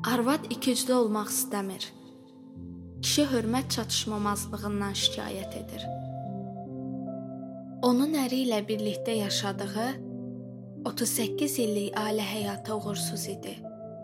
Arvad ikiyüzlü olmaq istəmir. Kişi hörmət çatışmamazlığından şikayət edir. Onun əri ilə birlikdə yaşadığı 38 illik ailə həyatı uğursuz idi.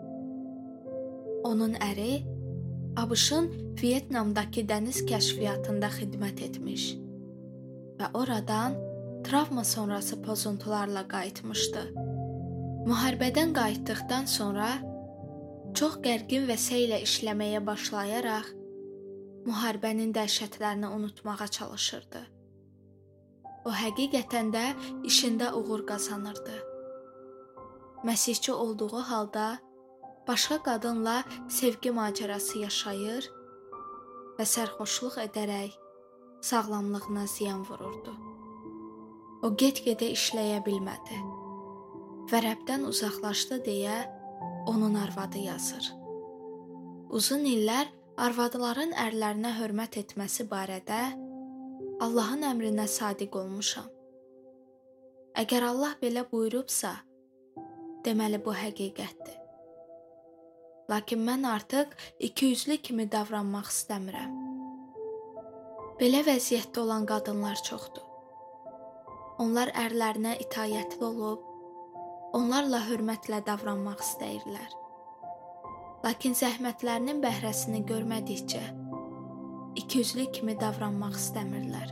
Onun əri ABŞ-ın Vyetnamdakı dəniz kəşfiyyatında xidmət etmiş və oradan travma sonrası pozuntularla qayıtmışdı. Müharibədən qayıtdıqdan sonra çox gərgin və səylə işləməyə başlayaraq müharibənin dəhşətlərini unutmağa çalışırdı. O həqiqətən də işində uğur qazanırdı. Məsihçi olduğu halda başqa qadınla sevgi macərası yaşayır və sərxoşluq edərək sağlamlığına ziyan vururdu. O get-gedə işləyə bilmədi və Rəbdən uzaqlaşdı deyə onun arvadı yazır. Uzun illər arvadların ərlərinə hörmət etməsi barədə Allahın əmrinə sadiq olmuşam. Əgər Allah belə buyurubsa, deməli bu həqiqətdir. Lakin mən artıq ikiyüzlü kimi davranmaq istəmirəm. Belə vəziyyətdə olan qadınlar çoxdur. Onlar ərlərinə itayətli olub, onlarla hörmətlə davranmaq istəyirlər. Lakin zəhmətlərinin bəhrəsini görmədikcə ikiyüzlü kimi davranmaq istəmirlər.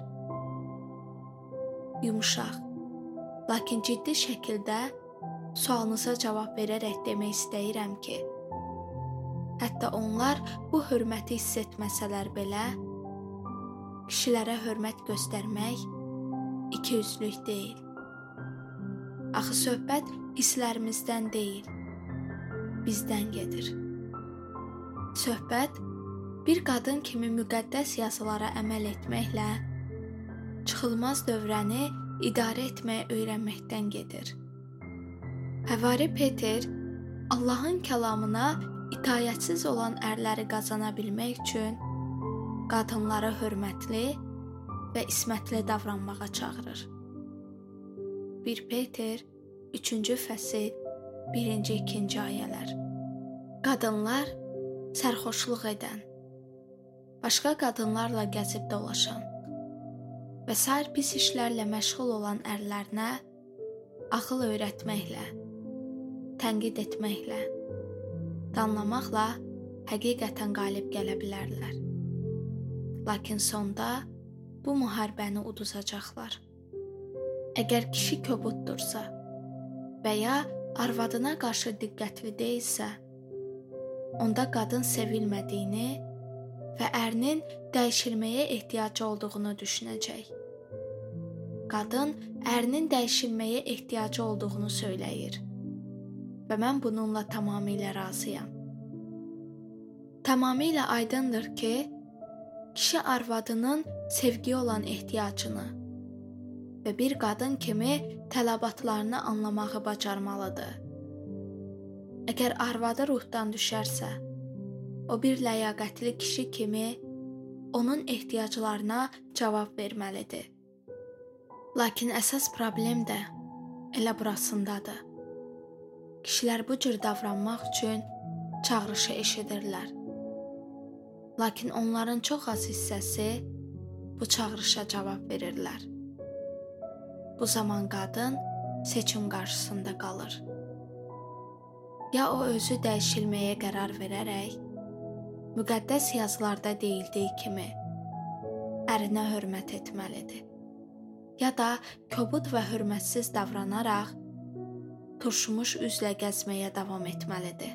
Yumşaq, lakin ciddi şəkildə sualınıza cavab verərək demək istəyirəm ki, hətta onlar bu hörməti hiss etməsələr belə, kişilərə hörmət göstərmək ikiyüzlülük deyil. Axı söhbət hisslərimizdən deyil, bizdən gedir. Söhbət bir qadın kimi müqəddəs yazılara əməl etməklə çıxılmaz dövrəni idarə etməyə öyrənməkdən gedir. Həvari Peter Allahın kəlamına itayətsiz olan ərləri qazana bilmək üçün qadınlara hörmətli və ismətli davranmağa çağırır. 1 Peter 3-cü fəsil 1-2 ayələr. Qadınlar sərxoşluq edən, başqa qadınlarla gəzib dolaşan və sair pis işlərlə məşğul olan ərlərinə ağıl öyrətməklə, tənqid etməklə, danlamaqla həqiqətən qalib gələ bilərlər. Lakin sonda bu müharibəni uduzacaqlar. Əgər kişi kobuddursa və ya arvadına qarşı diqqətli deyilsə, onda qadın sevilmədiyini və ərinin dəyişilməyə ehtiyacı olduğunu düşünəcək. Qadın ərinin dəyişilməyə ehtiyacı olduğunu söyləyir və mən bununla tamamilə razıyam. Tamamilə aydındır ki, kişi arvadının sevgiyə olan ehtiyacını və bir qadın kimi tələbatlarını anlamağı bacarmalıdır. Əgər arvadı ruhdan düşərsə, o bir ləyaqətli kişi kimi onun ehtiyaclarına cavab verməlidir. Lakin əsas problem də elə burasındadır. Kişilər bu cür davranmaq üçün çağırışı eşidirlər. Lakin onların çox az hissəsi bu çağırışa cavab verirlər. Bu zaman qadın seçim qarşısında qalır. Ya o özü dəyişilməyə qərar verərək, müqəddəs yazılarda deyildiyi kimi ərinə hörmət etməlidir. Ya da kobud və hörmətsiz davranaraq turşumuş üzlə gəzməyə davam etməlidir.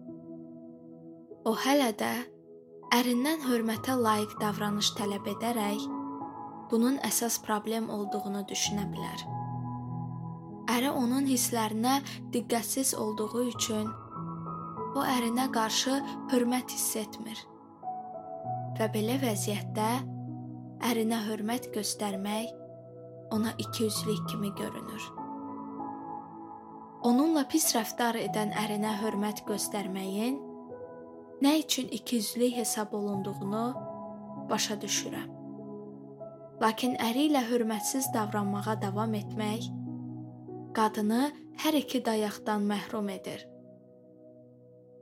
O hələ də ərindən hörmətə layiq davranış tələb edərək bunun əsas problem olduğunu düşünə bilər. Əri onun hisslərinə diqqətsiz olduğu üçün o ərinə qarşı hörmət hiss etmir və belə vəziyyətdə ərinə hörmət göstərmək ona ikiyüzlülük kimi görünür. Onunla pis rəftar edən ərinə hörmət göstərməyin nə üçün ikiyüzlülük hesab olunduğunu başa düşürəm. Lakin əri ilə hörmətsiz davranmağa davam etmək qadını hər iki dayaqdan məhrum edir.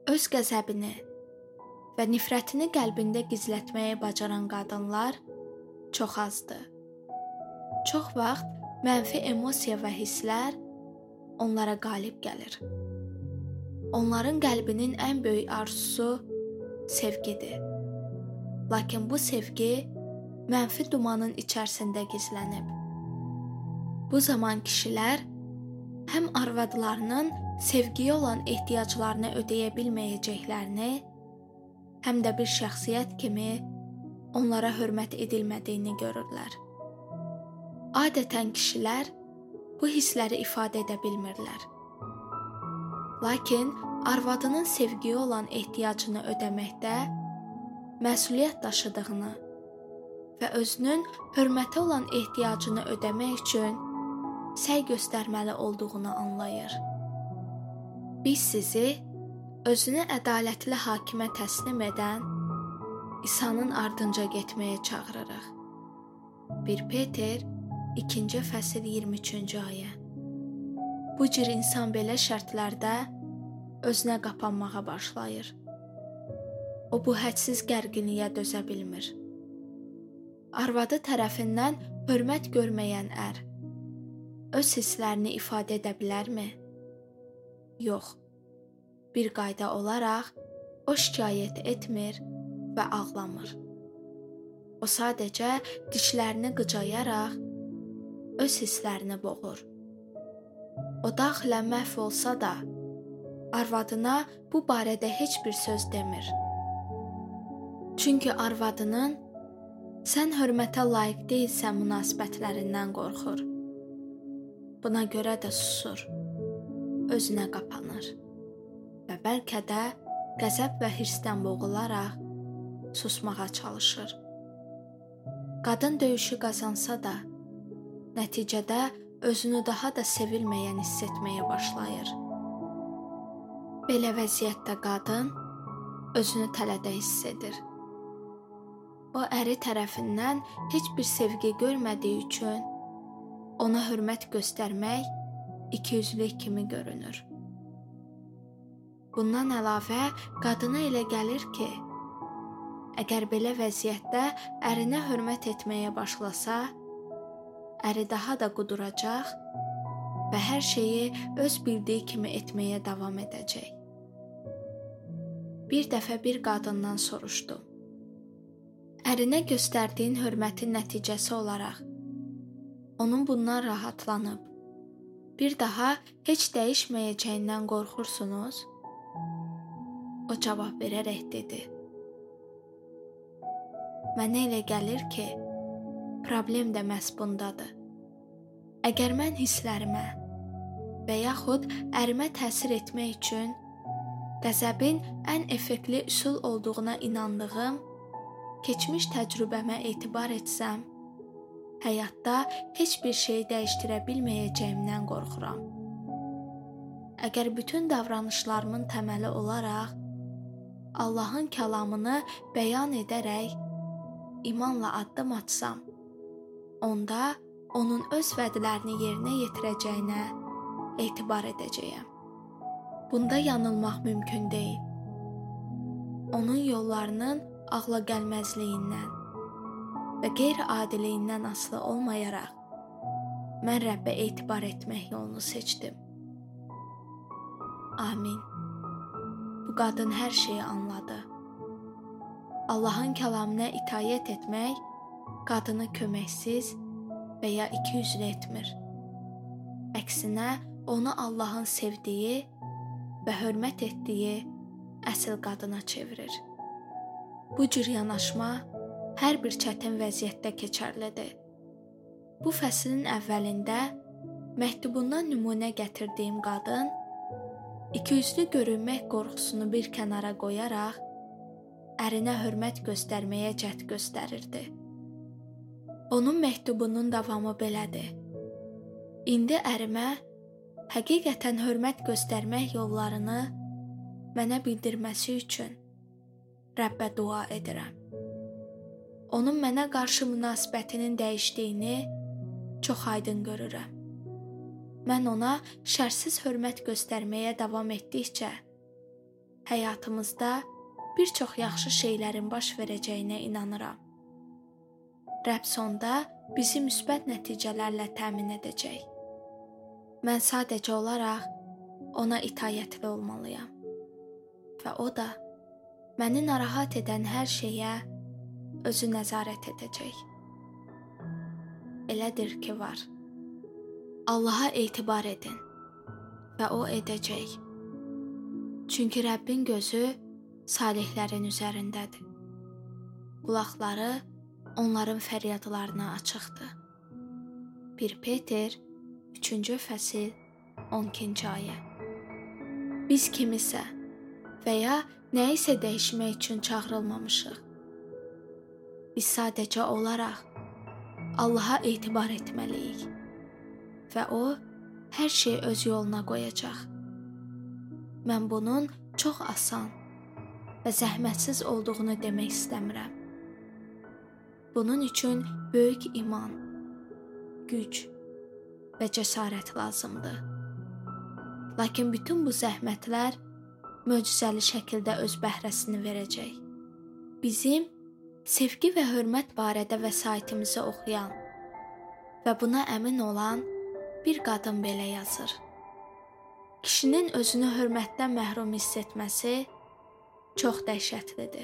öz qəzəbini və nifrətini qəlbində gizlətməyi bacaran qadınlar çox azdır. Çox vaxt mənfi emosiya və hisslər onlara qalib gəlir. Onların qəlbinin ən böyük arzusu sevgidir. Lakin bu sevgi mənfi dumanın içərisində gizlənib. Bu zaman kişilər həm arvadlarının sevgiyə olan ehtiyaclarını ödəyə bilməyəcəklərini, həm də bir şəxsiyyət kimi onlara hörmət edilmədiyini görürlər. Adətən kişilər bu hissləri ifadə edə bilmirlər. Lakin arvadının sevgiyə olan ehtiyacını ödəməkdə məsuliyyət daşıdığını və özünün hörmətə olan ehtiyacını ödəmək üçün səy göstərməli olduğunu anlayır. Biz sizi özünü ədalətli hakimə təslim edən İsa'nın ardınca getməyə çağırırıq. 1 Peter 2-ci fəsil 23-cü ayə. Bu cür insan belə şərtlərdə özünə qapanmağa başlayır. O bu hədsiz gərginliyə dözə bilmir. Arvadı tərəfindən hörmət görməyən ər öz hisslərini ifadə edə bilərmi? Yox. Bir qayda olaraq o şikayət etmir və ağlamır. O sadəcə dişlərini qıcayaraq öz hisslərini boğur. O daxilən məhv olsa da, arvadına bu barədə heç bir söz demir. Çünki arvadının sən hörmətə layiq deyilsən münasibətlərindən qorxur. Buna görə də susur, özünə qapanır və bəlkə də qəzəb və hirsdən boğularaq susmağa çalışır. Qadın döyüşü qazansa da, nəticədə özünü daha da sevilməyən hiss etməyə başlayır. Belə vəziyyətdə qadın özünü tələdə hiss edir. O əri tərəfindən heç bir sevgi görmədiyi üçün ona hörmət göstərmək ikiyüzlülük kimi görünür. Bundan əlavə, qadına elə gəlir ki, əgər belə vəziyyətdə ərinə hörmət etməyə başlasa, əri daha da quduracaq və hər şeyi öz bildiyi kimi etməyə davam edəcək. Bir dəfə bir qadından soruşdu. Ərinə göstərdiyin hörmətin nəticəsi olaraq onun bundan rahatlanıb, bir daha heç dəyişməyəcəyindən qorxursunuz? O cavab verərək dedi. Mənə elə gəlir ki, problem də məhz bundadır. Əgər mən hisslərimə və yaxud ərimə təsir etmək üçün qəzəbin ən effektli üsul olduğuna inandığım, keçmiş təcrübəmə etibar etsəm, həyatda heç bir şey dəyişdirə bilməyəcəyimdən qorxuram. Əgər bütün davranışlarımın təməli olaraq Allahın kəlamını bəyan edərək imanla addım atsam, onda onun öz vədlərini yerinə yetirəcəyinə etibar edəcəyəm. Bunda yanılmaq mümkün deyil. Onun yollarının ağla gəlməzliyindən və qeyri-adiliyindən asılı olmayaraq mən Rəbbə etibar etmək yolunu seçdim. Amin. Bu qadın hər şeyi anladı. Allahın kəlamına itayət etmək qadını köməksiz və ya ikiyüzlü etmir. Əksinə, onu Allahın sevdiyi və hörmət etdiyi əsl qadına çevirir. Bu cür yanaşma hər bir çətin vəziyyətdə keçərlidir. Bu fəslin əvvəlində məktubundan nümunə gətirdiyim qadın ikiyüzlü görünmək qorxusunu bir kənara qoyaraq ərinə hörmət göstərməyə cəhd göstərirdi. Onun məktubunun davamı belədir. İndi ərimə həqiqətən hörmət göstərmək yollarını mənə bildirməsi üçün Rəbbə dua edirəm. Onun mənə qarşı münasibətinin dəyişdiyini çox aydın görürəm. Mən ona şərtsiz hörmət göstərməyə davam etdikcə, həyatımızda bir çox yaxşı şeylərin baş verəcəyinə inanıram. Rəbb sonda bizi müsbət nəticələrlə təmin edəcək. Mən sadəcə olaraq ona itayətli olmalıyam. Və o da məni narahat edən hər şeyə özü nəzarət edəcək. Elədir ki, var. Allaha etibar edin və o edəcək. Çünki Rəbbin gözü salihlərin üzərindədir. Qulaqları onların fəryadlarına açıqdır. 1 Peter 3-cü fəsil 12-ci ayə. Biz kimisə və ya nəyisə dəyişmək üçün çağırılmamışıq. Biz sadəcə olaraq Allaha etibar etməliyik və o hər şeyi öz yoluna qoyacaq. Mən bunun çox asan və zəhmətsiz olduğunu demək istəmirəm. Bunun üçün böyük iman, güc və cəsarət lazımdır. Lakin bütün bu zəhmətlər möcüzəli şəkildə öz bəhrəsini verəcək. Bizim sevgi və hörmət barədə vəsaitimizi oxuyan və buna əmin olan bir qadın belə yazır. Kişinin özünü hörmətdən məhrum hiss etməsi çox dəhşətlidir.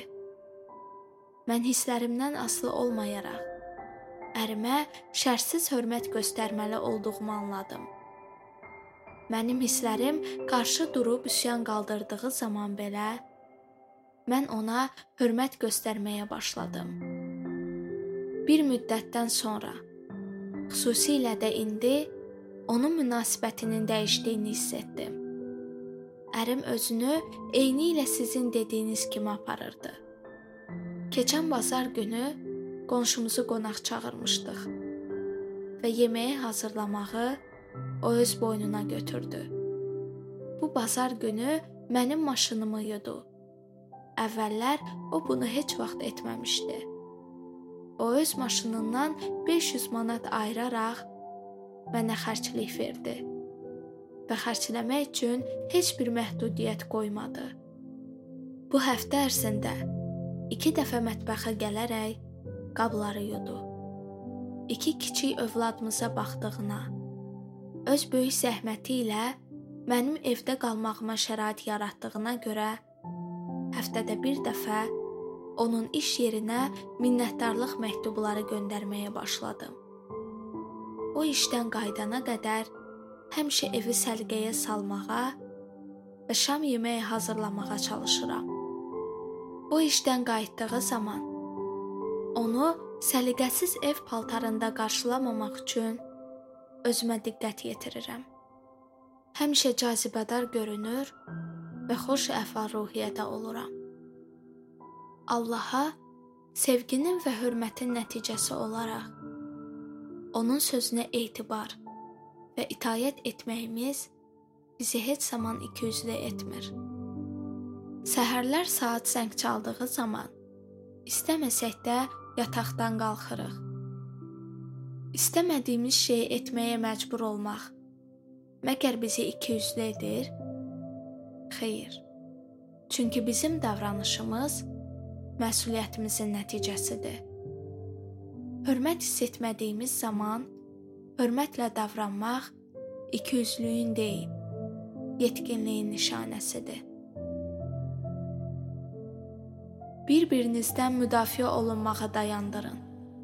Mən hisslərimdən asılı olmayaraq ərimə şərtsiz hörmət göstərməli olduğumu anladım. Mənim hisslərim qarşı durub üsyan qaldırdığı zaman belə mən ona hörmət göstərməyə başladım. Bir müddətdən sonra, xüsusilə də indi, onun münasibətinin dəyişdiyini hiss etdim. Ərim özünü eynilə sizin dediyiniz kimi aparırdı. Keçən bazar günü qonşumuzu qonaq çağırmışdıq və yeməyi hazırlamağı o öz boynuna götürdü. Bu bazar günü mənim maşınımı yudu. Əvvəllər o bunu heç vaxt etməmişdi. O öz maşınından 500 manat ayıraraq mənə xərclik verdi və xərcləmək üçün heç bir məhdudiyyət qoymadı. Bu həftə ərzində 2 dəfə mətbəxə gələrək qabları yudu. 2 kiçik övladımıza baxdığına, öz böyük zəhməti ilə mənim evdə qalmağıma şərait yaratdığına görə həftədə bir dəfə onun iş yerinə minnətdarlıq məktubları göndərməyə başladım. O işdən qaydana qədər həmişə evi səliqəyə salmağa və şam yeməyi hazırlamağa çalışıram. O işdən qayıtdığı zaman onu səliqəsiz ev paltarında qarşılamamaq üçün özümə diqqət yetirirəm. Həmişə cazibədar görünür və xoş əhval-ruhiyyədə oluram. Allaha sevginin və hörmətin nəticəsi olaraq onun sözünə etibar və itayət etməyimiz bizi heç zaman ikiyüzlü etmir. Səhərlər saat zəng çaldığı zaman istəməsək də yataqdan qalxırıq. İstəmədiyimiz şeyi etməyə məcbur olmaq məgər bizi ikiyüzlü edir? Xeyr. Çünki bizim davranışımız məsuliyyətimizin nəticəsidir. Hörmət hiss etmədiyimiz zaman hörmətlə davranmaq ikiyüzlüyün deyil, yetkinliyin nişanəsidir. Bir-birinizdən müdafiə olunmağa dayandırın.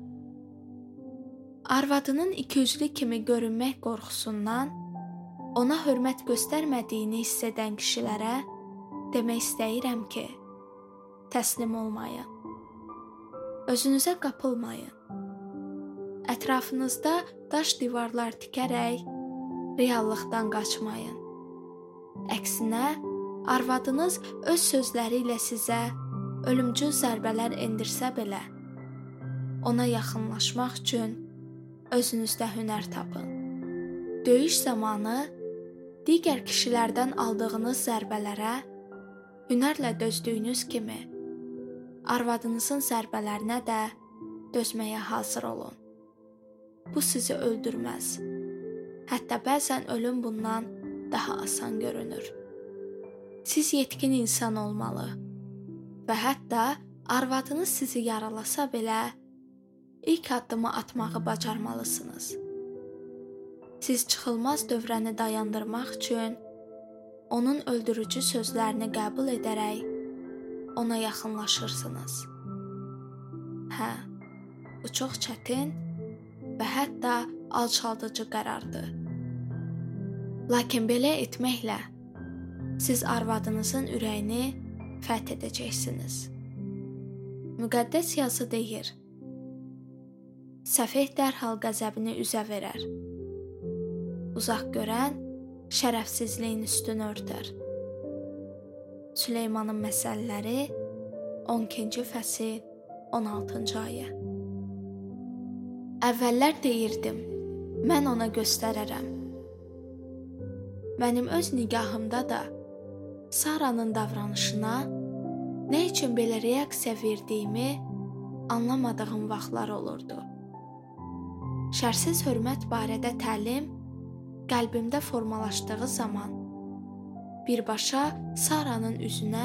Arvadının ikiyüzlü kimi görünmək qorxusundan ona hörmət göstərmədiyini hiss edən kişilərə demək istəyirəm ki, təslim olmayın. Özünüzə qapılmayın. Ətrafınızda daş divarlar tikərək reallıqdan qaçmayın. Əksinə, arvadınız öz sözləri ilə sizə ölümcül zərbələr endirsə belə, ona yaxınlaşmaq üçün özünüzdə hünər tapın. Döyüş zamanı digər kişilərdən aldığınız zərbələrə hünərlə dözdüyünüz kimi, arvadınızın zərbələrinə də dözməyə hazır olun. Bu sizi öldürməz. Hətta bəzən ölüm bundan daha asan görünür. Siz yetkin insan olmalı və hətta arvadınız sizi yaralasa belə ilk addımı atmağı bacarmalısınız. Siz çıxılmaz dövrəni dayandırmaq üçün onun öldürücü sözlərini qəbul edərək ona yaxınlaşırsınız. Hə, bu çox çətin və hətta alçaldıcı qərardır. Lakin belə etməklə siz arvadınızın ürəyini fəth edəcəksiniz. Müqəddəs yazı deyir: səfeh dərhal qəzəbini üzə verər. Uzaq görən şərəfsizliyin üstünü örtər. Süleymanın məsəlləri 12-ci fəsil 16-cı ayə. Əvvəllər deyirdim, mən ona göstərərəm. Mənim öz nigahımda da Saranın davranışına nə üçün belə reaksiya verdiyimi anlamadığım vaxtlar olurdu. Şərsiz hörmət barədə təlim qəlbimdə formalaşdığı zaman birbaşa Saranın üzünə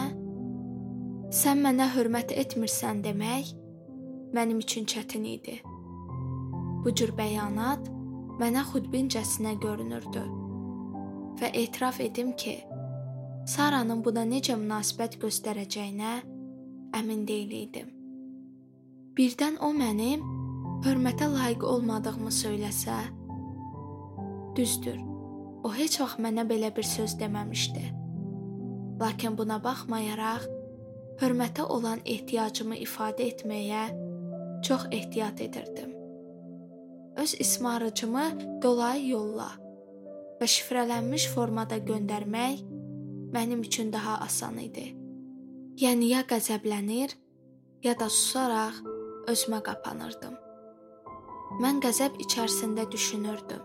sən mənə hörmət etmirsən demək mənim üçün çətin idi. Bu cür bəyanat mənə xudbincəsinə görünürdü və etiraf edim ki, Saranın buna necə münasibət göstərəcəyinə əmin deyildim. Birdən o mənim hörmətə layiq olmadığımı söyləsə, düzdür, o heç vaxt mənə belə bir söz deməmişdi. Lakin buna baxmayaraq, hörmətə olan ehtiyacımı ifadə etməyə çox ehtiyat edirdim. Öz ismarıcımı dolayı yolla və şifrələnmiş formada göndərmək mənim üçün daha asan idi. Yəni ya qəzəblənir, ya da susaraq özümə qapanırdım. Mən qəzəb içərisində düşünürdüm.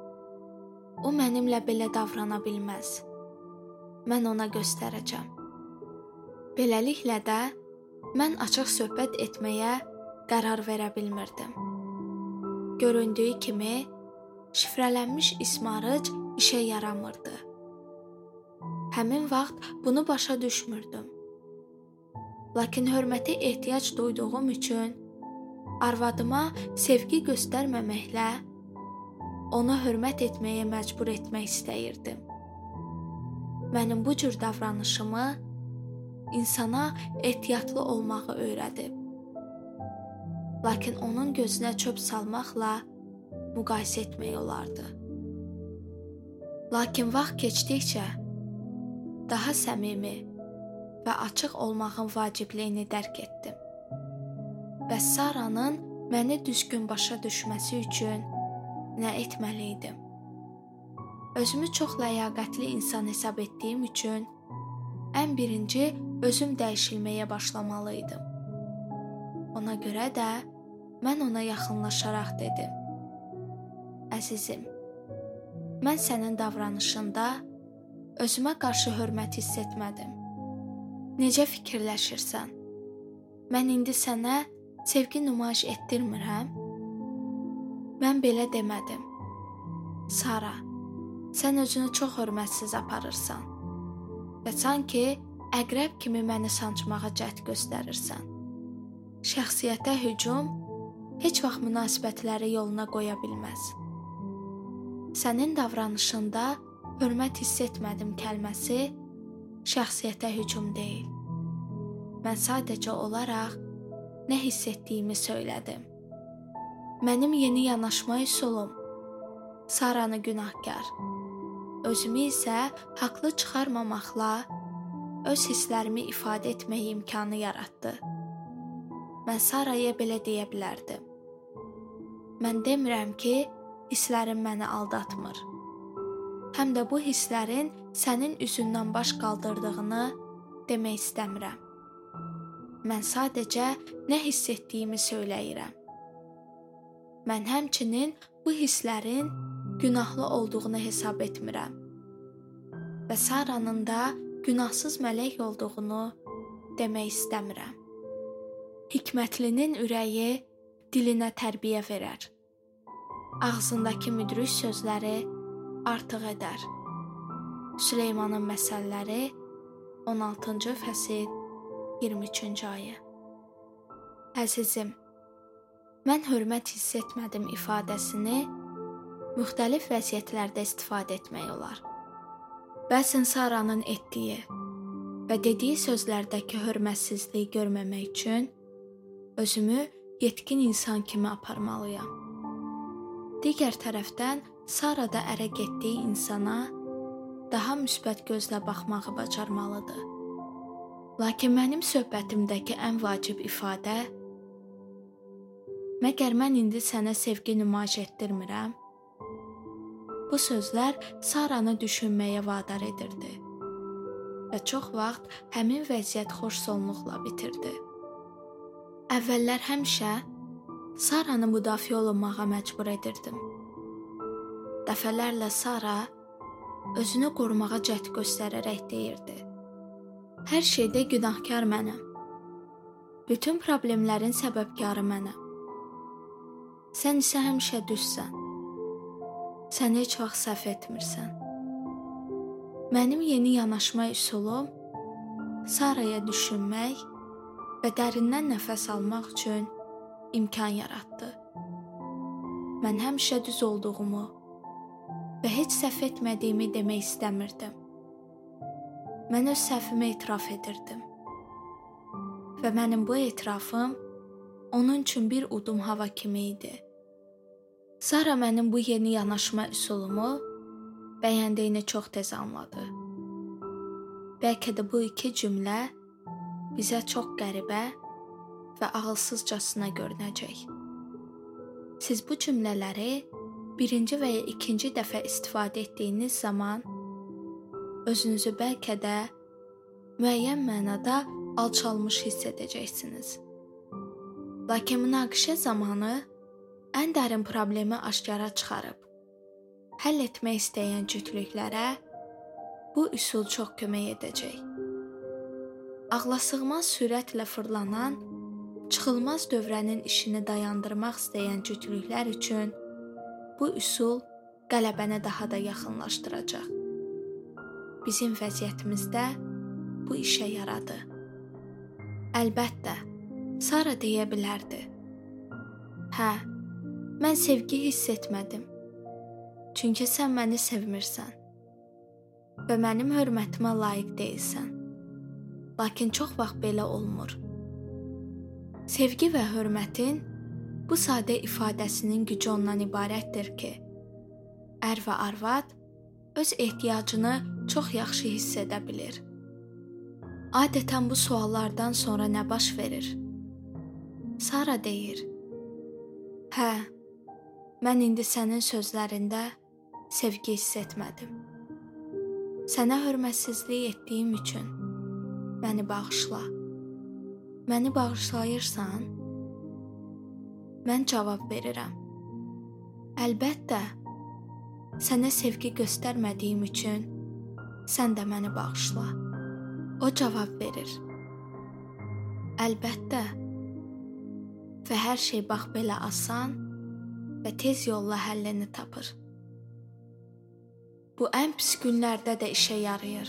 O mənimlə belə davrana bilməz. Mən ona göstərəcəm. Beləliklə də mən açıq söhbət etməyə qərar verə bilmirdim. Göründüyü kimi, şifrələnmiş ismarıc işə yaramırdı. Həmin vaxt bunu başa düşmürdüm. Lakin hörmətə ehtiyac duyduğum üçün arvadıma sevgi göstərməməklə onu hörmət etməyə məcbur etmək istəyirdim. Mənim bu cür davranışımı insana ehtiyatlı olmağı öyrədib. Lakin onun gözünə çöp salmaqla müqayisə etmək olardı. Lakin vaxt keçdikcə daha səmimi və açıq olmağın vacibliyini dərk etdim. Və Saranın məni düzgün başa düşməsi üçün nə etməli idim? Özümü çox ləyaqətli insan hesab etdiyim üçün ən birinci özüm dəyişilməyə başlamalı idim. Ona görə də mən ona yaxınlaşaraq dedim: əzizim, mən sənin davranışında özümə qarşı hörmət hiss etmədim. Necə fikirləşirsən? Mən indi sənə sevgi nümayiş etdirmirəm? Mən belə demədim. Sara, sən özünü çox hörmətsiz aparırsan və sanki əqrəb kimi məni sancmağa cəhd göstərirsən. Şəxsiyyətə hücum heç vaxt münasibətləri yoluna qoya bilməz. Sənin davranışında hörmət hiss etmədim kəlməsi şəxsiyyətə hücum deyil. Mən sadəcə olaraq nə hiss etdiyimi söylədim. Mənim yeni yanaşma üsulum Saranı günahkar, özümü isə haqlı çıxarmamaqla öz hisslərimi ifadə etmək imkanı yaratdı. Mən Saraya belə deyə bilərdim: mən demirəm ki, hisslərim məni aldatmır. Həm də bu hisslərin sənin üzündən baş qaldırdığını demək istəmirəm. Mən sadəcə nə hiss etdiyimi söyləyirəm. Mən həmçinin bu hisslərin günahlı olduğunu hesab etmirəm və Saranın da günahsız mələk olduğunu demək istəmirəm. Hikmətlinin ürəyi dilinə tərbiyə verər. Ağzındakı müdrik sözləri artıq edər. Süleymanın məsəlləri 16-cı fəsil 23-cü ayə. Əzizim, mən hörmət hiss etmədim ifadəsini müxtəlif vəziyyətlərdə istifadə etmək olar. Bəzən Saranın etdiyi və dediyi sözlərdəki hörmətsizliyi görməmək üçün özümü yetkin insan kimi aparmalıyam. Digər tərəfdən Sara da ərə getdiyi insana daha müsbət gözlə baxmağı bacarmalıdır. Lakin mənim söhbətimdəki ən vacib ifadə, məgər mən indi sənə sevgi nümayiş etdirmirəm? Bu sözlər Saranı düşünməyə vadar edirdi və çox vaxt həmin vəziyyət xoşsonluqla bitirdi. Əvvəllər həmişə Saranı müdafiə olunmağa məcbur edirdim. Dəfələrlə Sara özünü qorumağa cəhd göstərərək deyirdi: "Hər şeydə günahkar mənəm. Bütün problemlərin səbəbkarı mənəm. Sən isə həmişə düzsən. Sən heç vaxt səhv etmirsən." Mənim yeni yanaşma üsulum Saraya düşünmək və dərindən nəfəs almaq üçün imkan yaratdı. Mən həmişə düz olduğumu və heç səhv etmədiyimi demək istəmirdim. Mən öz səhvimi etiraf edirdim. Və mənim bu etirafım onun üçün bir udum hava kimi idi. Sara mənim bu yeni yanaşma üsulumu bəyəndiyini çox tez anladı. Bəlkə də bu iki cümlə bizə çox qəribə və ağılsızcasına görünəcək. Siz bu cümlələri birinci və ya ikinci dəfə istifadə etdiyiniz zaman özünüzü bəlkə də müəyyən mənada alçalmış hiss edəcəksiniz. Lakin münaqişə zamanı ən dərin problemi aşkara çıxarıb həll etmək istəyən cütlüklərə bu üsul çox kömək edəcək. Ağlasığmaz sürətlə fırlanan, çıxılmaz dövrənin işini dayandırmaq istəyən cütlüklər üçün bu üsul qələbəni daha da yaxınlaşdıracaq. Bizim vəziyyətimizdə bu işə yaradı. Əlbəttə, Sara deyə bilərdi: "Hə, mən sevgi hiss etmədim. Çünki sən məni sevmirsən və mənim hörmətimə layiq deyilsən." Lakin çox vaxt belə olmur. Sevgi və hörmətin bu sadə ifadəsinin gücü ondan ibarətdir ki, ər və arvad öz ehtiyacını çox yaxşı hiss edə bilir. Adətən bu suallardan sonra nə baş verir? Sara deyir: "Hə, mən indi sənin sözlərində sevgi hiss etmədim. Sənə hörmətsizlik etdiyim üçün məni bağışla. Məni bağışlayırsan?" Mən cavab verirəm: "Əlbəttə, sənə sevgi göstərmədiyim üçün sən də məni bağışla." O cavab verir: "Əlbəttə." Və hər şey bax belə asan və tez yolla həllini tapır. Bu ən pis günlərdə də işə yarayır.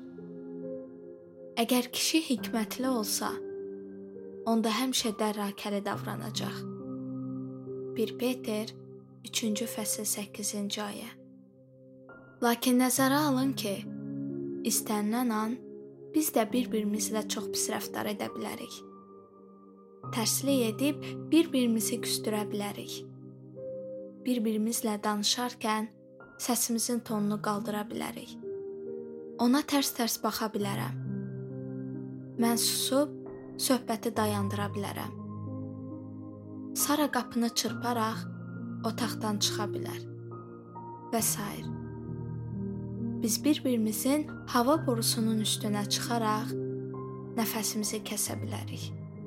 Əgər kişi hikmətli olsa, onda həmişə dərrakəli davranacaq. 1 Peter 3-cü fəsil 8-ci ayə. Lakin nəzərə alın ki, istənilən an biz də bir-birimizlə çox pis rəftar edə bilərik. Tərslik edib bir-birimizi küstürə bilərik. Bir-birimizlə danışarkən səsimizin tonunu qaldıra bilərik. Ona tərs-tərs baxa bilərəm. Mən susub söhbəti dayandıra bilərəm. Sara qapını çırparaq otaqdan çıxa bilər və s. Biz bir-birimizin hava borusunun üstünə çıxaraq nəfəsimizi kəsə bilərik.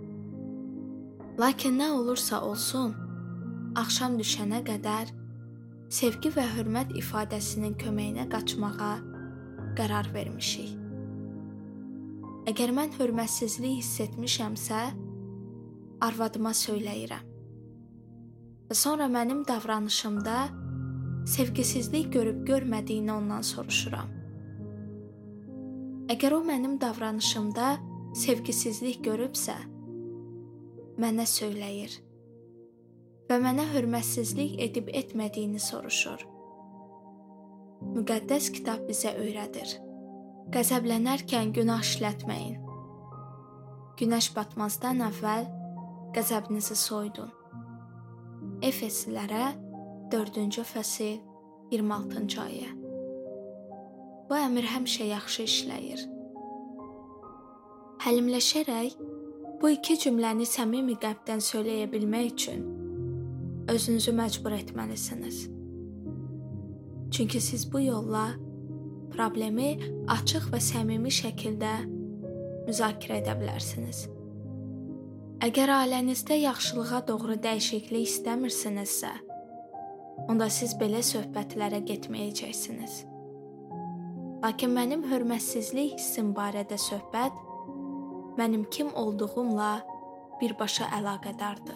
Lakin nə olursa olsun, axşam düşənə qədər sevgi və hörmət ifadəsinin köməyinə qaçmağa qərar vermişik. Əgər mən hörmətsizlik hiss etmişəmsə, arvadıma söyləyirəm. Və sonra mənim davranışımda sevgisizlik görüb görmədiyini ondan soruşuram. Əgər o mənim davranışımda sevgisizlik görübsə, mənə söyləyir və mənə hörmətsizlik edib etmədiyini soruşur. Müqəddəs kitab bizə öyrədir. Qəzəblənərkən günah işlətməyin. Günəş batmazdan əvvəl qəzəbinizi soyudun. Efeslilərə 4-cü fəsil 26-cı ayə. Bu əmr həmişə yaxşı işləyir. Həlimləşərək bu iki cümləni səmimi qəlbdən söyləyə bilmək üçün özünüzü məcbur etməlisiniz. Çünki siz bu yolla problemi açıq və səmimi şəkildə müzakirə edə bilərsiniz. Əgər ailənizdə yaxşılığa doğru dəyişiklik istəmirsinizsə, onda siz belə söhbətlərə getməyəcəksiniz. Lakin mənim hörmətsizlik hissim barədə söhbət mənim kim olduğumla birbaşa əlaqədardır.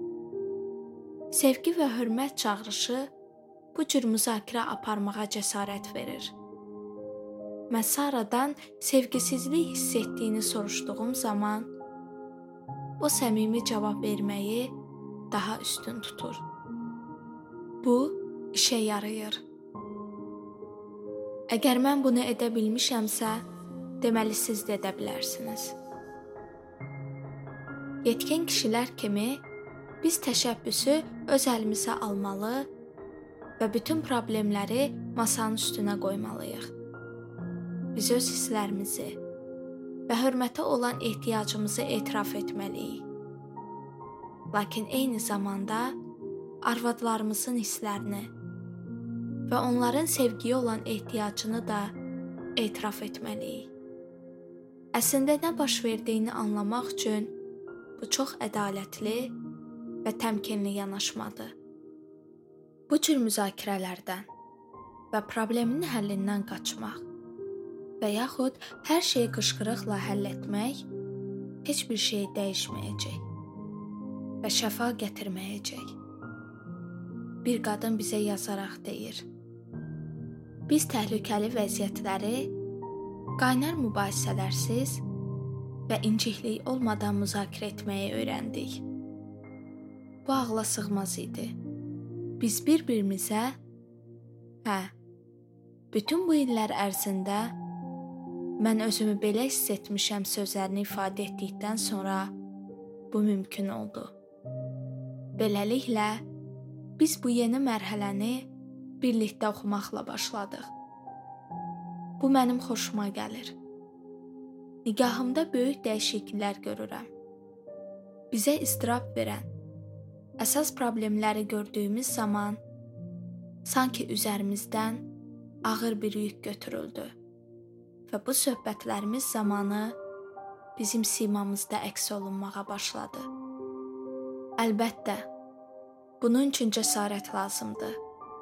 Sevgi və hörmət çağırışı bu cür müzakirə aparmağa cəsarət verir. Mən Saradan sevgisizlik hiss etdiyini soruşduğum zaman o səmimi cavab verməyi daha üstün tutur. Bu işə yarayır. Əgər mən bunu edə bilmişəmsə, deməli siz də edə bilərsiniz. Yetkin kişilər kimi biz təşəbbüsü öz əlimizə almalı və bütün problemləri masanın üstünə qoymalıyıq. Biz öz hisslərimizi və hörmətə olan ehtiyacımızı etiraf etməliyik. Lakin eyni zamanda arvadlarımızın hisslərini və onların sevgiyə olan ehtiyacını da etiraf etməliyik. Əslində nə baş verdiyini anlamaq üçün bu çox ədalətli və təmkinli yanaşmadır. Bu cür müzakirələrdən və problemin həllindən qaçmaq və yaxud hər şeyi qışqırıqla həll etmək heç bir şey dəyişməyəcək və şəfa gətirməyəcək. Bir qadın bizə yazaraq deyir: biz təhlükəli vəziyyətləri qaynar mübahisələrsiz və inciklik olmadan müzakirə etməyi öyrəndik. Bu ağla sığmaz idi. Biz bir-birimizə bütün bu illər ərzində mən özümü belə hiss etmişəm sözlərini ifadə etdikdən sonra bu mümkün oldu. Beləliklə, biz bu yeni mərhələni birlikdə oxumaqla başladıq. Bu mənim xoşuma gəlir. Nigahımda böyük dəyişikliklər görürəm. Bizə istirab verən, əsas problemləri gördüyümüz zaman sanki üzərimizdən ağır bir yük götürüldü və bu söhbətlərimiz zamanı bizim simamızda əks olunmağa başladı. Əlbəttə, bunun üçün cəsarət lazımdır.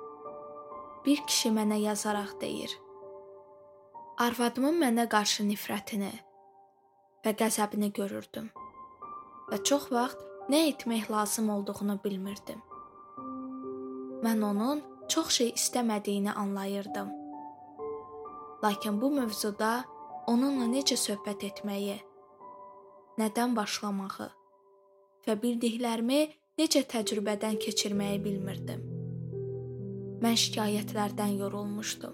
Bir kişi mənə yazaraq deyir: arvadımın mənə qarşı nifrətini və qəzəbini görürdüm və çox vaxt nə etmək lazım olduğunu bilmirdim. Mən onun çox şey istəmədiyini anlayırdım. Lakin bu mövzuda onunla necə söhbət etməyi, nədən başlamağı və bildiklərimi necə təcrübədən keçirməyi bilmirdim. Mən şikayətlərdən yorulmuşdum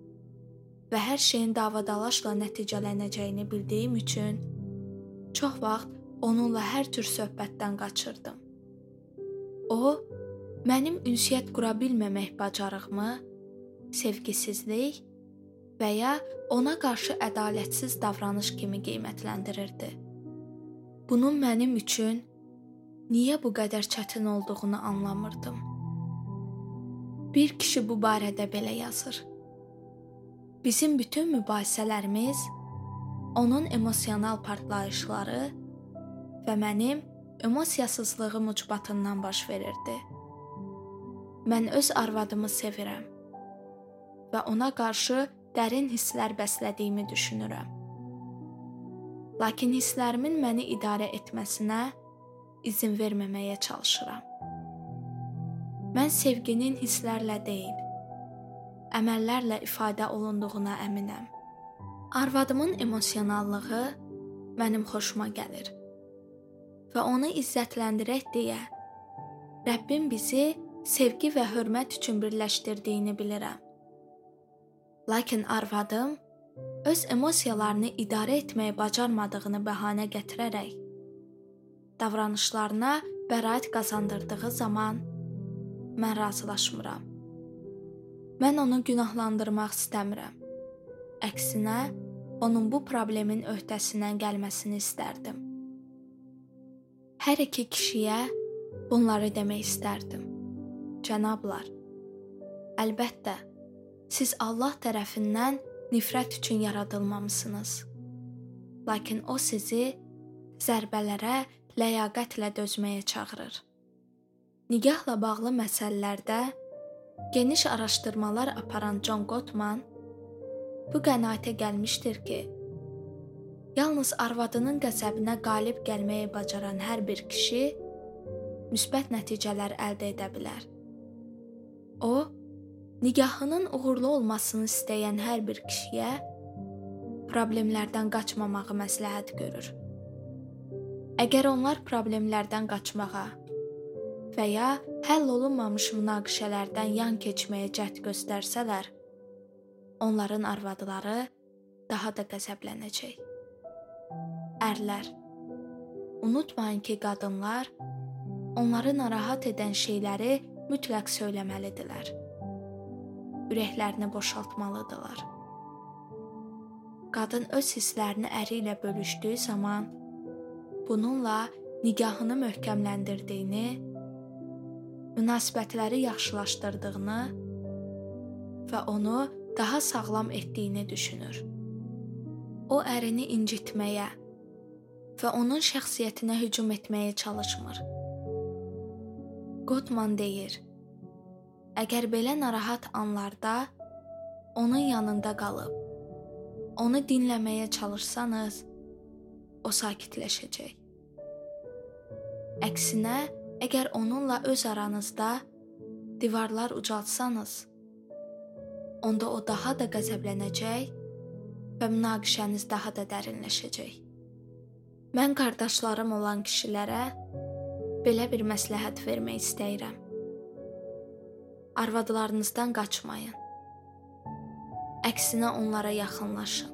və hər şeyin davadalaşla nəticələnəcəyini bildiyim üçün çox vaxt onunla hər tür söhbətdən qaçırdım. O, mənim ünsiyyət qura bilməmək bacarığımı sevgisizlik və ya ona qarşı ədalətsiz davranış kimi qiymətləndirirdi. Bunun mənim üçün niyə bu qədər çətin olduğunu anlamırdım. Bir kişi bu barədə belə yazır: bizim bütün mübahisələrimiz onun emosional partlayışları və mənim emosiyasızlığım ucbatından baş verirdi. Mən öz arvadımı sevirəm və ona qarşı dərin hisslər bəslədiyimi düşünürəm. Lakin hisslərimin məni idarə etməsinə izin verməməyə çalışıram. Mən sevginin hisslərlə deyil, əməllərlə ifadə olunduğuna əminəm. Arvadımın emosionallığı mənim xoşuma gəlir və onu izzətləndirək deyə Rəbbim bizi sevgi və hörmət üçün birləşdirdiyini bilirəm. Lakin arvadım öz emosiyalarını idarə etməyi bacarmadığını bəhanə gətirərək davranışlarına bəraət qazandırdığı zaman mən razılaşmıram. Mən onu günahlandırmaq istəmirəm. Əksinə, onun bu problemin öhdəsindən gəlməsini istərdim. Hər iki kişiyə bunları demək istərdim. Cənablar, əlbəttə, siz Allah tərəfindən nifrət üçün yaradılmamısınız. Lakin o sizi zərbələrə ləyaqətlə dözməyə çağırır. Nigahla bağlı məsələlərdə geniş araşdırmalar aparan John Gottman bu qənaətə gəlmişdir ki, yalnız arvadının qəzəbinə qalib gəlməyi bacaran hər bir kişi müsbət nəticələr əldə edə bilər. O, nigahının uğurlu olmasını istəyən hər bir kişiyə problemlərdən qaçmamağı məsləhət görür. Əgər onlar problemlərdən qaçmağa və ya həll olunmamış münaqişələrdən yan keçməyə cəhd göstərsələr, onların arvadları daha da qəzəblənəcək. Ərlər, unutmayın ki, qadınlar onları narahat edən şeyləri mütləq söyləməlidirlər. Ürəklərini boşaltmalıdırlar. Qadın öz hisslərini əri ilə bölüşdüyü zaman bununla nigahını möhkəmləndirdiyini, münasibətləri yaxşılaşdırdığını və onu daha sağlam etdiyini düşünür. O ərini incitməyə və onun şəxsiyyətinə hücum etməyə çalışmır. Gottman deyir, əgər belə narahat anlarda onun yanında qalıb, onu dinləməyə çalışsanız, o sakitləşəcək. Əksinə, əgər onunla öz aranızda divarlar ucaltsanız, onda o daha da qəzəblənəcək və münaqişəniz daha da dərinləşəcək. Mən qardaşlarım olan kişilərə belə bir məsləhət vermək istəyirəm. Arvadlarınızdan qaçmayın. Əksinə onlara yaxınlaşın.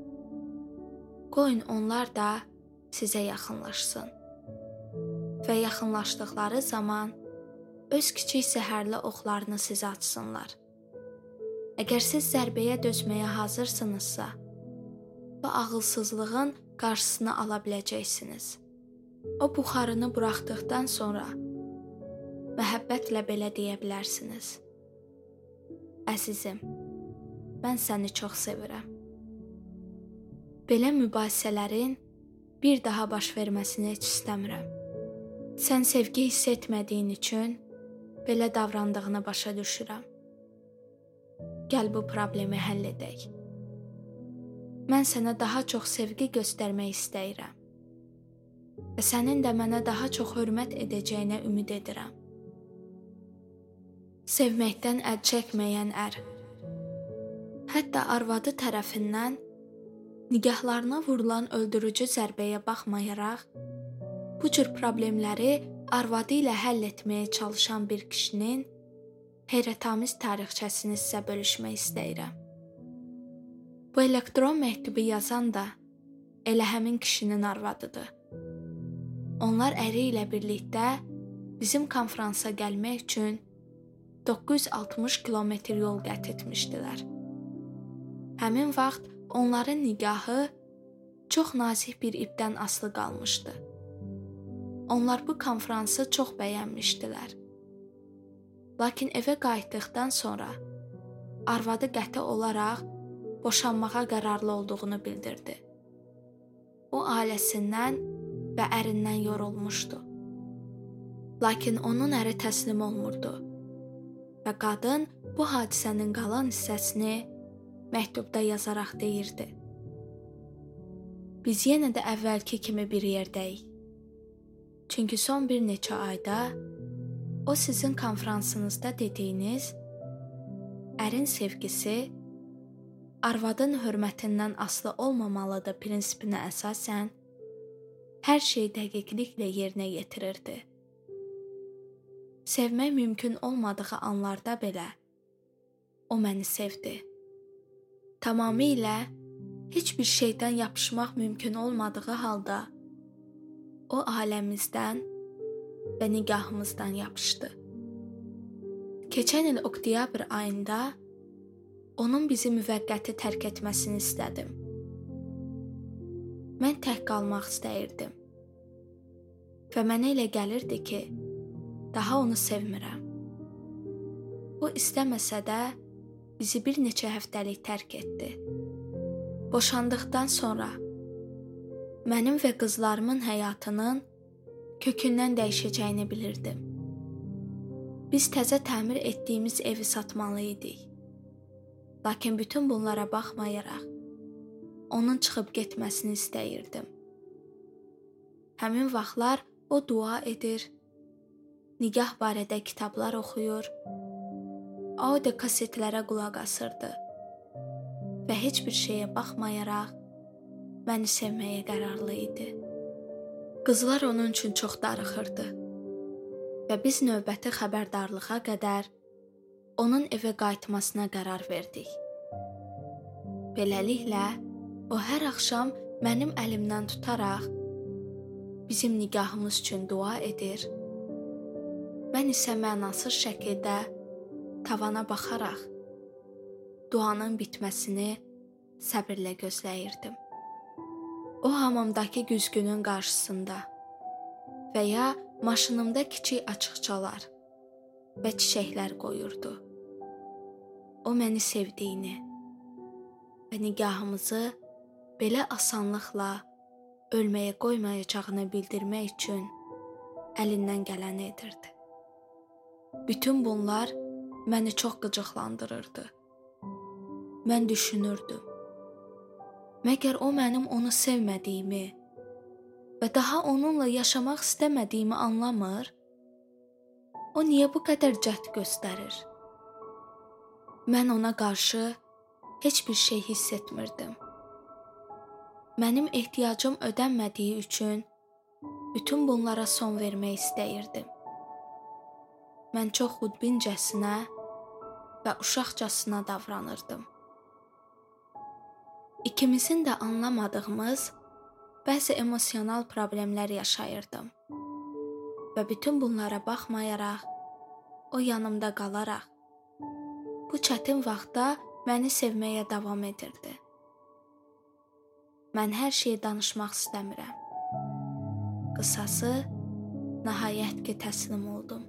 Qoyun onlar da sizə yaxınlaşsın. Və yaxınlaşdıqları zaman öz kiçik zəhərli oxlarını sizə atsınlar. Əgər siz zərbəyə dözməyə hazırsınızsa, bu ağılsızlığın qarşısını ala biləcəksiniz. O buxarını buraxdıqdan sonra məhəbbətlə belə deyə bilərsiniz. Əzizim, mən səni çox sevirəm. Belə mübahisələrin bir daha baş verməsini heç istəmirəm. Sən sevgi hiss etmədiyin üçün belə davrandığını başa düşürəm. Gəl bu problemi həll edək. Mən sənə daha çox sevgi göstərmək istəyirəm və sənin də mənə daha çox hörmət edəcəyinə ümid edirəm. Sevməkdən əl çəkməyən ər, hətta arvadı tərəfindən nigahlarına vurulan öldürücü zərbəyə baxmayaraq, bu cür problemləri arvadı ilə həll etməyə çalışan bir kişinin heyrətamiz tarixçəsini sizə bölüşmək istəyirəm. Bu elektron məktubu yazan da elə həmin kişinin arvadıdır. Onlar əri ilə birlikdə bizim konfransa gəlmək üçün 960 kilometr yol qət etmişdilər. Həmin vaxt onların nigahı çox nazik bir ipdən asılı qalmışdı. Onlar bu konfransı çox bəyənmişdilər. Lakin evə qayıtdıqdan sonra arvadı qəti olaraq boşanmağa qərarlı olduğunu bildirdi. O ailəsindən və ərindən yorulmuşdu. Lakin onun əri təslim olmurdu və qadın bu hadisənin qalan hissəsini məktubda yazaraq deyirdi. Biz yenə də əvvəlki kimi bir yerdəyik. Çünki son bir neçə ayda o sizin konfransınızda dediyiniz ərin sevgisi arvadın hörmətindən asılı olmamalıdır prinsipinə əsasən hər şey dəqiqliklə yerinə yetirirdi. Sevmək mümkün olmadığı anlarda belə o məni sevdi. Tamamilə heç bir şeydən yapışmaq mümkün olmadığı halda o aləmimizdən və nigahımızdan yapışdı. Keçən il oktyabr ayında onun bizi müvəqqəti tərk etməsini istədim. Mən tək qalmaq istəyirdim və mənə elə gəlirdi ki, daha onu sevmirəm. O istəməsə də bizi bir neçə həftəlik tərk etdi. Boşandıqdan sonra mənim və qızlarımın həyatının kökündən dəyişəcəyini bilirdim. Biz təzə təmir etdiyimiz evi satmalı idik. Lakin bütün bunlara baxmayaraq, onun çıxıb getməsini istəyirdim. Həmin vaxtlar o dua edir, nigah barədə kitablar oxuyur, audio kasetlərə qulaq asırdı və heç bir şeyə baxmayaraq məni sevməyə qərarlı idi. Qızlar onun üçün çox darıxırdı və biz növbəti xəbərdarlığa qədər onun evə qayıtmasına qərar verdik. Beləliklə, o hər axşam mənim əlimdən tutaraq bizim nigahımız üçün dua edir. Mən isə mənasız şəkildə tavana baxaraq duanın bitməsini səbirlə gözləyirdim. O hamamdakı güzgünün qarşısında və ya maşınımda kiçik açıqçalar və çiçəklər qoyurdu. O məni sevdiyini və nigahımızı belə asanlıqla ölməyə qoymayacağını bildirmək üçün əlindən gələni edirdi. Bütün bunlar məni çox qıcıqlandırırdı. Mən düşünürdüm. Məgər o mənim onu sevmədiyimi və daha onunla yaşamaq istəmədiyimi anlamır? O niyə bu qədər cəhd göstərir? Mən ona qarşı heç bir şey hiss etmirdim. Mənim ehtiyacım ödənmədiyi üçün bütün bunlara son vermək istəyirdim. Mən çox xudbincəsinə və uşaqcasına davranırdım. İkimizin də anlamadığımız bəzi emosional problemlər yaşayırdım və bütün bunlara baxmayaraq, o yanımda qalaraq, bu çətin vaxtda məni sevməyə davam edirdi. Mən hər şeyi danışmaq istəmirəm. Qısası, nəhayət ki, təslim oldum.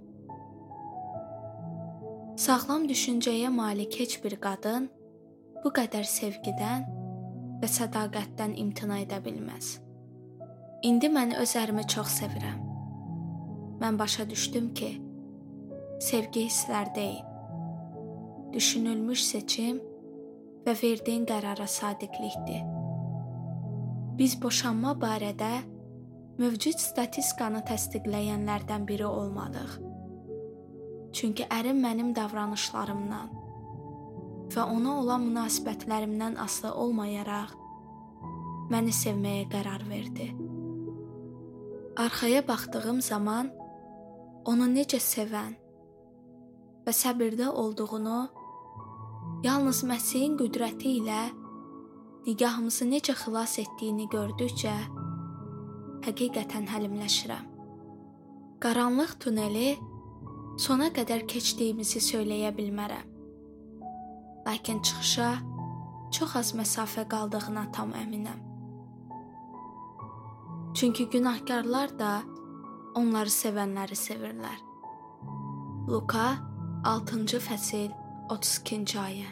Sağlam düşüncəyə malik heç bir qadın bu qədər sevgidən və sədaqətdən imtina edə bilməz. İndi mən öz ərimi çox sevirəm. Mən başa düşdüm ki, sevgi hisslər deyil, düşünülmüş seçim və verdiyin qərara sadiqlikdir. Biz boşanma barədə mövcud statistikanı təsdiqləyənlərdən biri olmadıq. Çünki ərim mənim davranışlarımdan və ona olan münasibətlərimdən asılı olmayaraq məni sevməyə qərar verdi. Arxaya baxdığım zaman onu necə sevən və səbirdə olduğunu, yalnız Məsihin qüdrəti ilə nigahımızı necə xilas etdiyini gördükcə həqiqətən həlimləşirəm. Qaranlıq tuneli sona qədər keçdiyimizi söyləyə bilmərəm. Lakin çıxışa çox az məsafə qaldığına tam əminəm. Çünki günahkarlar da onları sevənləri sevirlər. Luka 6-cı fəsil 32-ci ayə.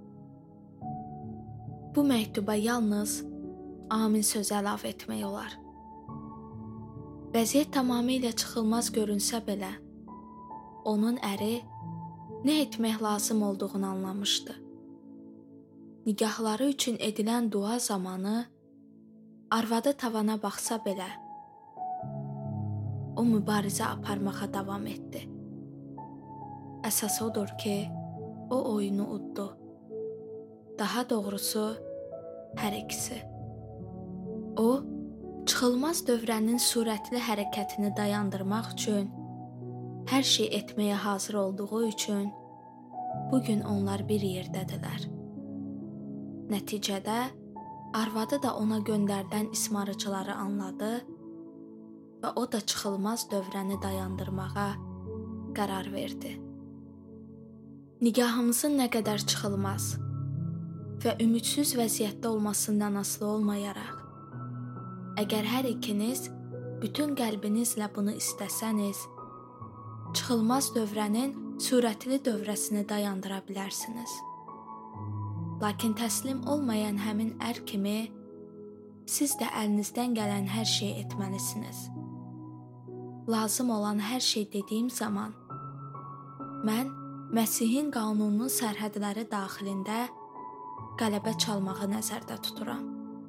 Bu məktuba yalnız amin sözü əlavə etmək olar. Vəziyyət tamamilə çıxılmaz görünsə belə, onun əri nə etmək lazım olduğunu anlamışdı. Nigahları üçün edilən dua zamanı arvadı tavana baxsa belə, o mübarizə aparmağa davam etdi. Əsas odur ki, o oyunu uddu. Daha doğrusu, hər ikisi. O, çıxılmaz dövrənin sürətli hərəkətini dayandırmaq üçün, hər şey etməyə hazır olduğu üçün, bugün onlar bir yerdədirlər. Nəticədə, arvadı da ona göndərilən ismarıcıları anladı və o da çıxılmaz dövrəni dayandırmağa qərar verdi. Nigahımızın nə qədər çıxılmaz və ümidsiz vəziyyətdə olmasından asılı olmayaraq, əgər hər ikiniz bütün qəlbinizlə bunu istəsəniz, çıxılmaz dövrənin sürətli dövrəsini dayandıra bilərsiniz. Lakin təslim olmayan həmin ər kimi, siz də əlinizdən gələn hər şeyi etməlisiniz. Lazım olan hər şey dediyim zaman, mən Məsihin qanununun sərhədləri daxilində qələbə çalmağı nəzərdə tuturam.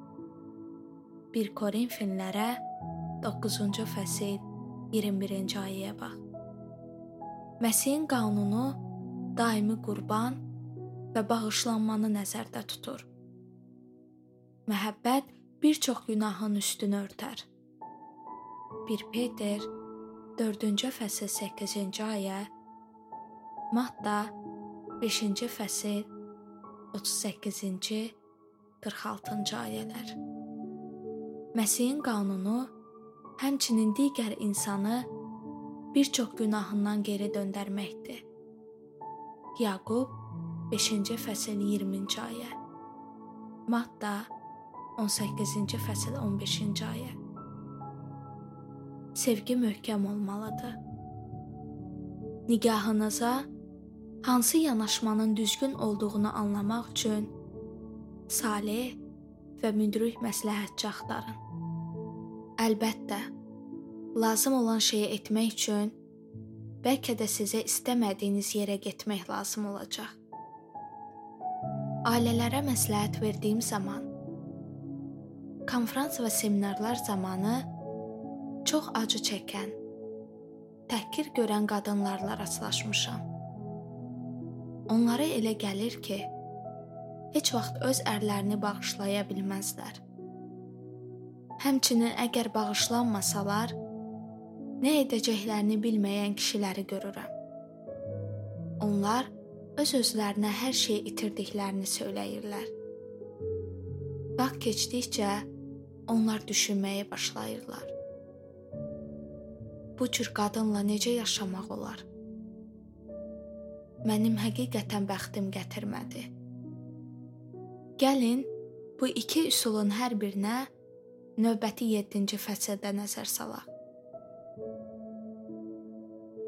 1 Korinfillərə 9-cu fəsil 21-ci ayəyə bax. Məsihin qanunu daimi qurban və bağışlanmanı nəzərdə tutur. Məhəbbət bir çox günahın üstünü örtər. 1 Peter 4-cü fəsil 8-ci ayə, Matta 5-ci fəsil 38-ci 46-cı ayələr. Məsihin qanunu həmçinin digər insanı bir çox günahından geri döndərməkdir. Yaqub 5-ci fəsil 20-ci ayə, Matta 18-ci fəsil 15-ci ayə. Sevgi möhkəm olmalıdır. Nigahınıza hansı yanaşmanın düzgün olduğunu anlamaq üçün salih və müdrik məsləhətçi axtarın. Əlbəttə, lazım olan şeyi etmək üçün bəlkə də sizə istəmədiyiniz yerə getmək lazım olacaq. Ailələrə məsləhət verdiyim zaman, konfrans və seminarlar zamanı çox acı çəkən, təhqir görən qadınlarla rastlaşmışam. Onlara elə gəlir ki, heç vaxt öz ərlərini bağışlaya bilməzlər. Həmçinin əgər bağışlanmasalar, nə edəcəklərini bilməyən kişiləri görürəm. Onlar öz-özlərinə hər şeyi itirdiklərini söyləyirlər. Vaxt keçdikcə onlar düşünməyə başlayırlar. Bu cür qadınla necə yaşamaq olar? Mənim həqiqətən bəxtim gətirmədi. Gəlin, bu iki üsulun hər birinə növbəti 7-ci fəsildə nəzər salaq.